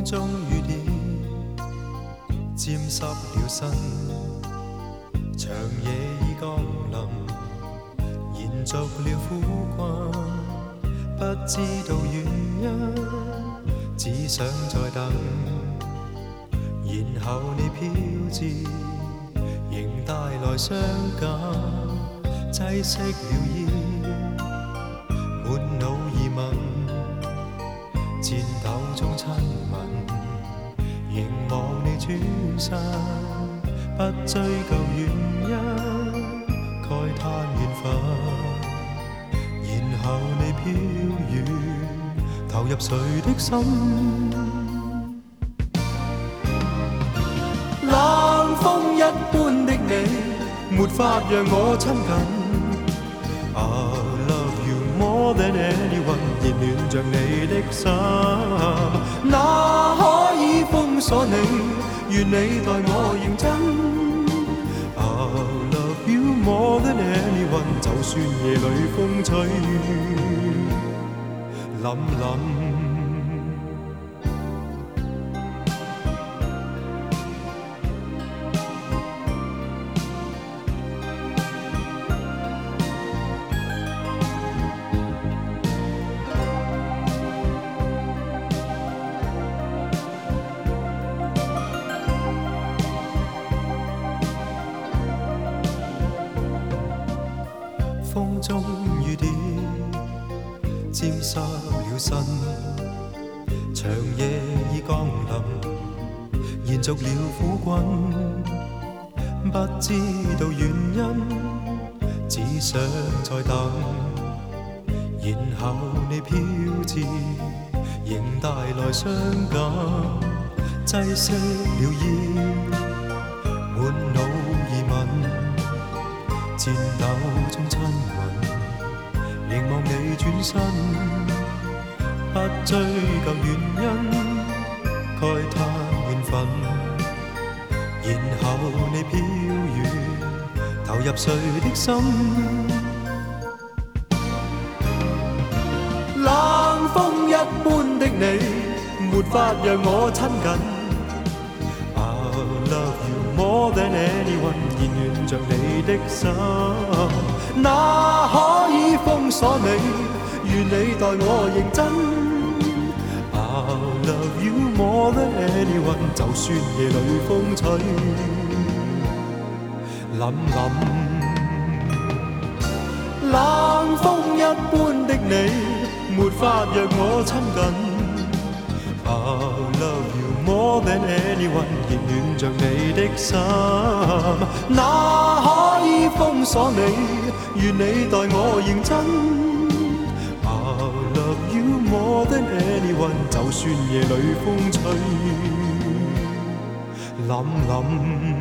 風中雨點沾濕了身，長夜已降臨，延續了苦困，不知道原因，只想再等，然後你飄至，仍帶來傷感，擠熄了煙，滿腦疑問，戰鬥中親吻，凝望你轉身，不追究原因，慨嘆緣分，然後你飄遠，投入誰的心？冷風一般的你，沒法讓我親近。I love you more than anyone， 熱戀着你的心，哪可以封鎖你？願你待我認真。I love you more than anyone， 就算夜裏風吹凜凜。風中雨點沾濕了身，長夜已降臨，延續了苦困，不知道原因，只想再等，然後你飄至，仍帶來傷感，擠熄了煙，滿腦疑問，戰鬥中親吻，凝望你轉身，不追究原因，慨嘆緣分，然後你飄遠，投入誰的心？冷風一般的你，沒法讓我親近。I love you more than anyone， 熱戀着你的心，哪可以封鎖你？願你待我認真。I love you more than anyone， 就算夜裏風吹凜凜。冷風一般的你，沒法讓我親近。I love you more than anyone， 熱戀着你的心，哪可以封鎖你？願你待我認真。I love you more than anyone， 就算夜裏風吹凜凜。